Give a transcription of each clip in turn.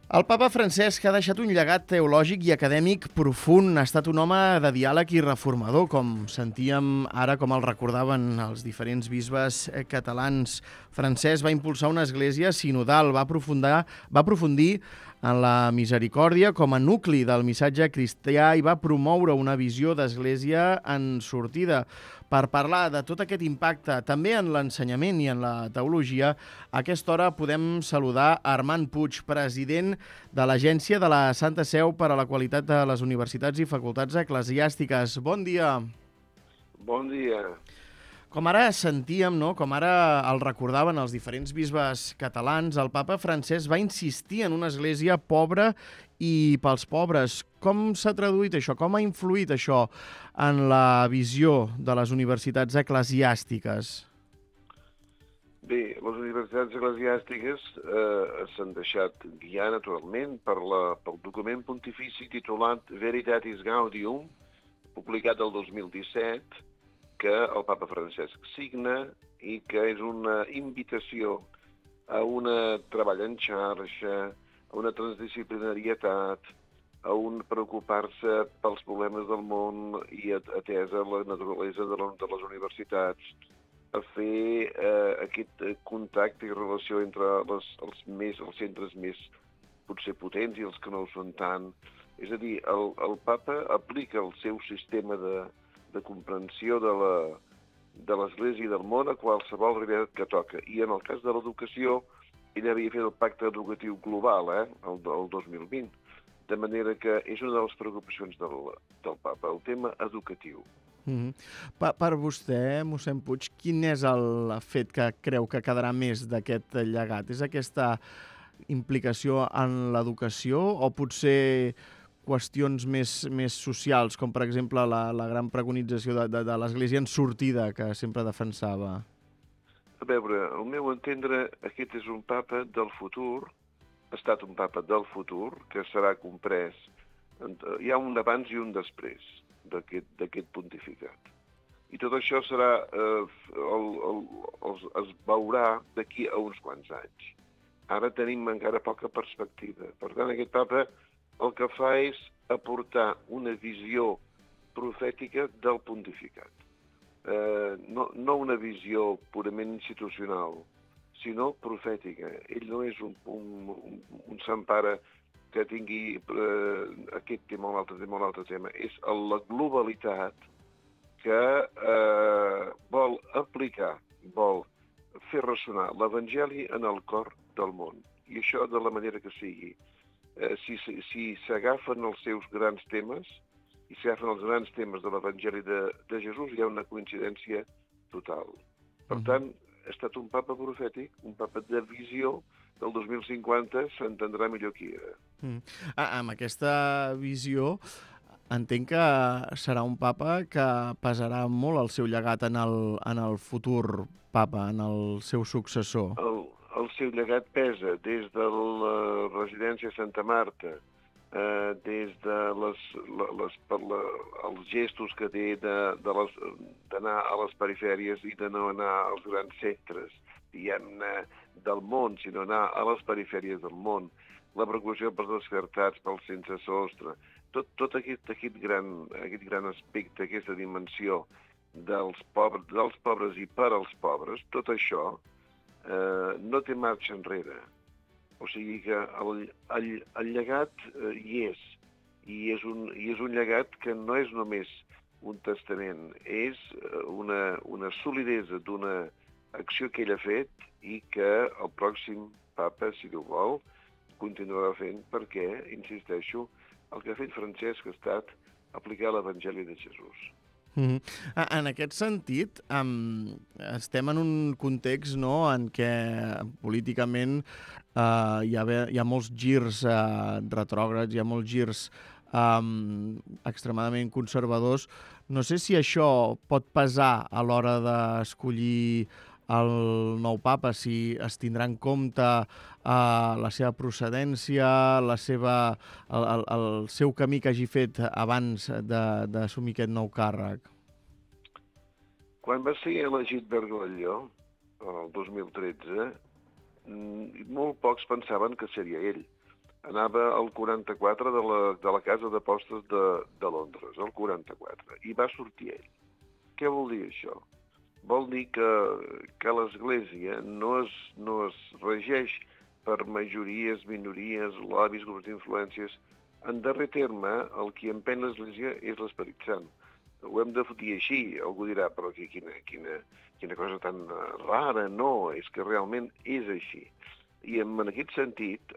El papa Francesc ha deixat un llegat teològic i acadèmic profund. Ha estat un home de diàleg i reformador, com sentíem ara, com el recordaven els diferents bisbes catalans. Francesc va impulsar una església sinodal, va aprofundir en la misericòrdia com a nucli del missatge cristià i va promoure una visió d'església en sortida. Per parlar de tot aquest impacte, també en l'ensenyament i en la teologia, a aquesta hora podem saludar Armand Puig, president de l'Agència de la Santa Seu per a la Qualitat de les Universitats i Facultats Eclesiàstiques. Bon dia. Bon dia. Com ara sentíem, no? Com ara el recordaven els diferents bisbes catalans, el papa Francesc va insistir en una església pobra i pels pobres. Com s'ha traduït això? Com ha influït això en la visió de les universitats eclesiàstiques? Bé, les universitats eclesiàstiques s'han deixat guiar naturalment pel document pontifici titulat Veritatis Gaudium, publicat el 2017, que el papa Francesc signa i que és una invitació a un treball en xarxa, a una transdisciplinarietat, a un preocupar-se pels problemes del món i atesa la naturalesa de les universitats, a fer aquest contacte i relació entre els centres més potser potents i els que no ho són tant. És a dir, el papa aplica el seu sistema de comprensió de l'Església i del món a qualsevol realitat que toca. I en el cas de l'educació, ell havia fet el pacte educatiu global, el 2020, de manera que és una de les preocupacions del papa, el tema educatiu. Per vostè, mossèn Puig, quin és el fet que creu que quedarà més d'aquest llegat? És aquesta implicació en l'educació o potser qüestions més socials, com per exemple la gran preconització de l'Església en sortida que sempre defensava? A veure, al meu entendre, aquest és un papa del futur, ha estat un papa del futur, que serà comprès. Hi ha un abans i un després d'aquest pontificat. I tot això serà, es veurà d'aquí a uns quants anys. Ara tenim encara poca perspectiva. Per tant, aquest papa el que fa és aportar una visió profètica del pontificat. No una visió purament institucional, sinó profètica. Ell no és un sant pare que tingui aquest tema o l'altre tema. És la globalitat que vol aplicar, vol fer ressonar l'Evangeli en el cor del món. I això de la manera que sigui. Si s'agafen els seus grans temes, i s'agafen els grans temes de l'Evangeli de Jesús, hi ha una coincidència total. Per tant, ha estat un papa profètic, un papa de visió. Del 2050 s'entendrà millor qui era. Amb aquesta visió, entenc que serà un papa que pesarà molt el seu llegat en el futur papa, en el seu successor. El seu llegat pesa des de la residència Santa Marta, des de els gestos que té d'anar a les perifèries i de no anar als grans centres, diguem-ne, del món, sinó anar a les perifèries del món, la preocupació pels descartats, pels sense sostre, tot aquest gran aspecte, aquesta dimensió dels pobres i per als pobres, tot això no té marxa enrere. O sigui que el llegat hi és, i és un llegat que no és només un testament, és una solidesa d'una acció que ell ha fet i que el pròxim papa, si Déu vol, continuarà fent perquè, insisteixo, el que ha fet Francesc ha estat aplicar l'Evangeli de Jesús. En aquest sentit, estem en un context, no?, en què políticament hi ha molts girs retrògrads, hi ha molts girs extremadament conservadors. No sé si això pot pesar a l'hora d'escollir el nou papa, si es tindrà en compte la seva procedència, el seu camí que hagi fet abans d'assumir aquest nou càrrec. Quan va ser elegit Bergoglio, el 2013, molt pocs pensaven que seria ell. anava al 44 de la casa d'apostes de Londres, al 44, i va sortir ell. Què vol dir això? Vol dir que l'Església no es regeix per majories, minories, lobbies, grups d'influències. En darrer terme, el qui empeny l'Església és l'Esperit Sant. Ho hem de dir així. Algú dirà, però quina cosa tan rara. No, és que realment és així. I en aquest sentit,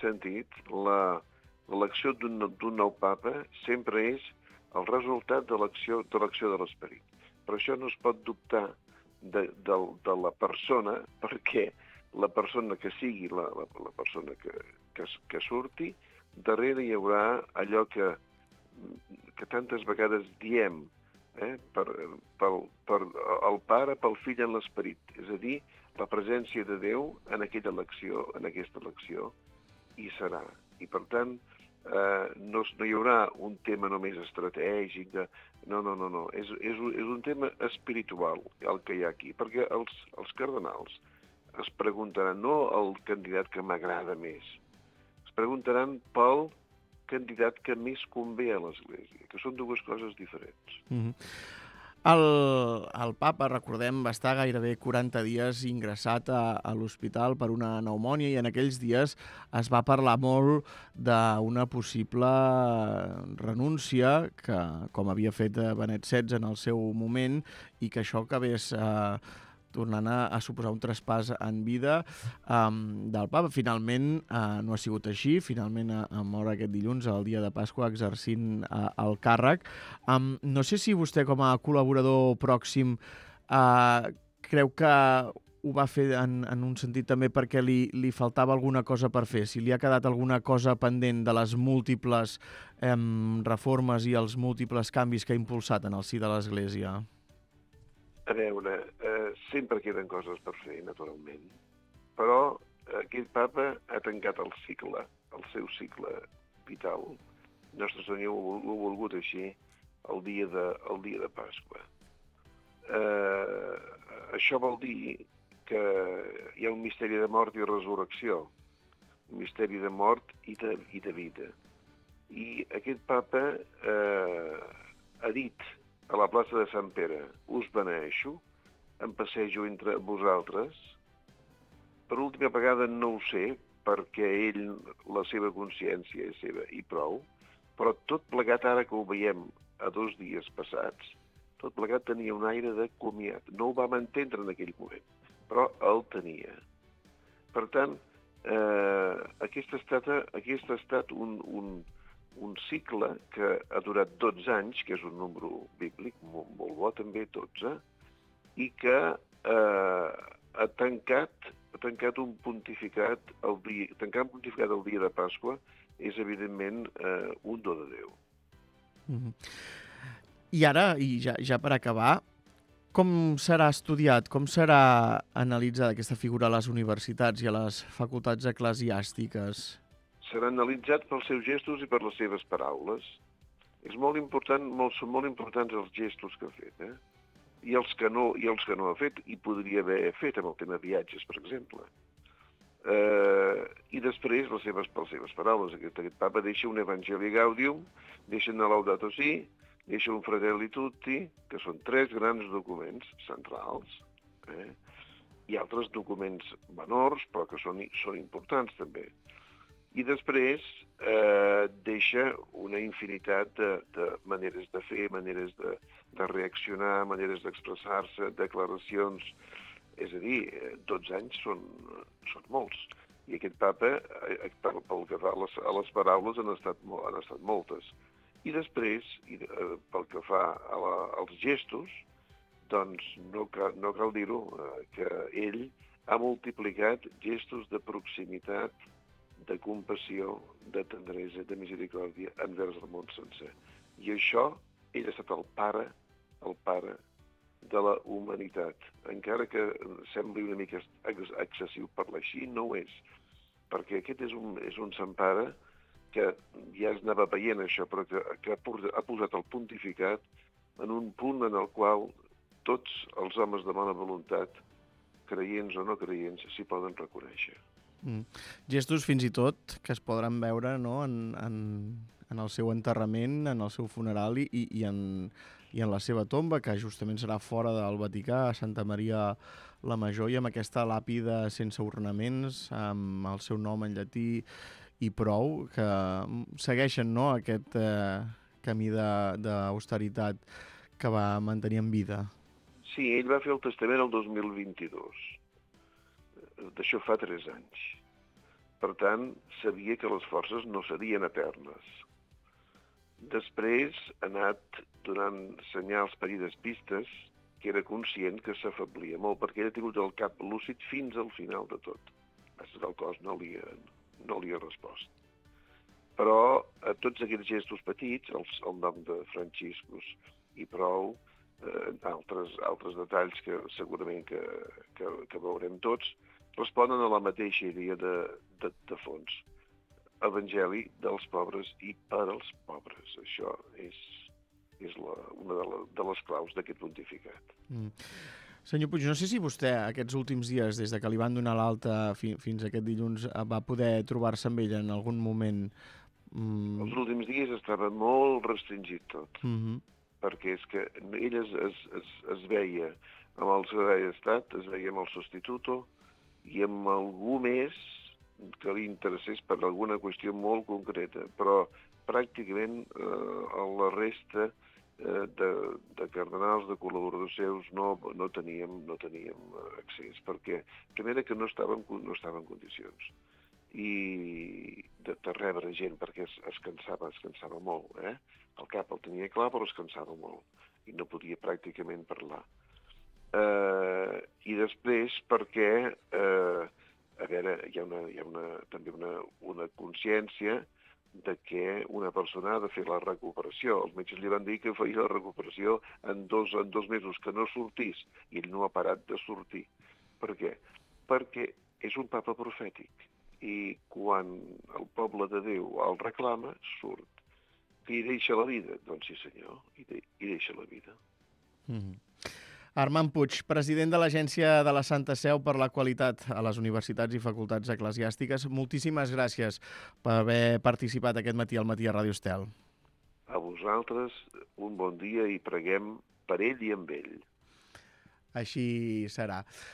l'elecció d'un nou papa sempre és el resultat de l'acció de l'Esperit. Per això no es pot dubtar de la persona, perquè la persona que sigui, la persona que surti, darrere hi haurà allò que tantes vegades diem, per el Pare, pel Fill en l'Esperit, és a dir, la presència de Déu en aquesta elecció, hi serà. I per tant, no hi haurà un tema només estratègic, no. És un tema espiritual el que hi ha aquí, perquè els cardenals es preguntaran no el candidat que m'agrada més, es preguntaran pel candidat que més convé a l'Església, que són dues coses diferents. El papa, recordem, va estar gairebé 40 dies ingressat a l'hospital per una pneumònia i en aquells dies es va parlar molt d'una possible renúncia, que, com havia fet Benet XVI en el seu moment, i que això acabés tornant a suposar un traspàs en vida del papa. Finalment no ha sigut així, finalment mor aquest dilluns, el dia de Pasqua, exercint el càrrec. No sé si vostè, com a col·laborador pròxim, creu que ho va fer en un sentit també perquè li faltava alguna cosa per fer, si li ha quedat alguna cosa pendent de les múltiples reformes i els múltiples canvis que ha impulsat en el si de l'Església. A veure, sempre queden coses per fer, naturalment, però aquest papa ha tancat el seu cicle vital. Nostre Senyor ho ha volgut així el dia de Pasqua. Això vol dir que hi ha un misteri de mort i resurrecció, un misteri de mort i de vida. I aquest papa ha dit a la plaça de Sant Pere, us beneeixo, em passejo entre vosaltres. Per última vegada no ho sé, perquè ell, la seva consciència és seva i prou, però tot plegat, ara que ho veiem a 2 dies passats, tot plegat tenia un aire de comiat. No ho vam entendre en aquell moment, però el tenia. Per tant, aquest ha estat un cicle que ha durat 12 anys, que és un número bíblic, molt bo també, 12, i que ha tancat un pontificat tancar un pontificat el dia de Pasqua és, evidentment, un do de Déu. I ara, i ja per acabar, com serà estudiat, com serà analitzada aquesta figura a les universitats i a les facultats eclesiàstiques? Serà analitzat pels seus gestos i per les seves paraules. És molt important, són molt importants els gestos que ha fet, I els que no ha fet, i podria haver fet amb el tema viatges, per exemple. I després, per les seves paraules, aquest papa deixa un Evangelii Gaudium, deixa una Laudato Si, deixa un Fratelli Tutti, que són 3 grans documents centrals, i altres documents menors, però que són importants també. I després deixa una infinitat de maneres de fer, maneres de reaccionar, maneres d'expressar-se, declaracions. És a dir, 12 anys són molts. I aquest papa, pel que fa a les paraules, han estat moltes. I després, pel que fa als gestos, doncs no cal dir-ho, que ell ha multiplicat gestos de proximitat, de compassió, de tendresa, de misericòrdia envers el món sencer. I això, ell ha estat el pare de la humanitat. Encara que sembli una mica excessiu parlar així, no ho és. Perquè aquest és un sant pare que ja es anava veient això, però que ha posat el pontificat en un punt en el qual tots els homes de bona voluntat, creients o no creients, s'hi poden reconèixer. Gestos fins i tot que es podran veure, no?, en el seu enterrament, en el seu funeral i en la seva tomba, que justament serà fora del Vaticà, a Santa Maria la Major, i amb aquesta làpida sense ornaments, amb el seu nom en llatí i prou, que segueixen, no?, aquest camí d'austeritat que va mantenir en vida. Sí, ell va fer el testament el 2022. D'això fa 3 anys. Per tant, sabia que les forces no serien eternes. Després ha anat donant senyals per i despistes que era conscient que s'afablia molt, perquè ell ha tingut el cap lúcid fins al final de tot. El cos no li ha respost. Però a tots aquests gestos petits, el nom de Franciscus i prou, altres detalls que segurament que veurem tots, responen a la mateixa idea de fons. Evangeli dels pobres i per als pobres. Això és una de les claus d'aquest pontificat. Senyor Puig, no sé si vostè aquests últims dies, des de que li van donar l'alta fins aquest dilluns, va poder trobar-se amb ella en algun moment. Els últims dies estava molt restringit tot, perquè és que ell es veia amb el secretari d'Estat, es veia amb el substituto i amb algú més que li interessés per alguna qüestió molt concreta, però pràcticament la resta de cardenals, de col·laboradors seus, no teníem accés, perquè primera que no estava en condicions i de rebre gent, perquè es cansava molt, el cap el tenia clar, però es cansava molt i no podia pràcticament parlar. I després perquè a veure, hi ha també una consciència de que una persona ha de fer la recuperació. Els metges li van dir que feia la recuperació en dos mesos, que no sortís, i ell no ha parat de sortir. Per què? Perquè és un papa profètic, i quan el poble de Déu el reclama, surt. Que hi deixa la vida? Doncs sí, senyor, hi deixa la vida. Armand Puig, president de l'Agència de la Santa Seu per la Qualitat a les Universitats i Facultats Eclesiàstiques. Moltíssimes gràcies per haver participat aquest matí al Matí a Ràdio Estel. A vosaltres, un bon dia i preguem per ell i amb ell. Així serà.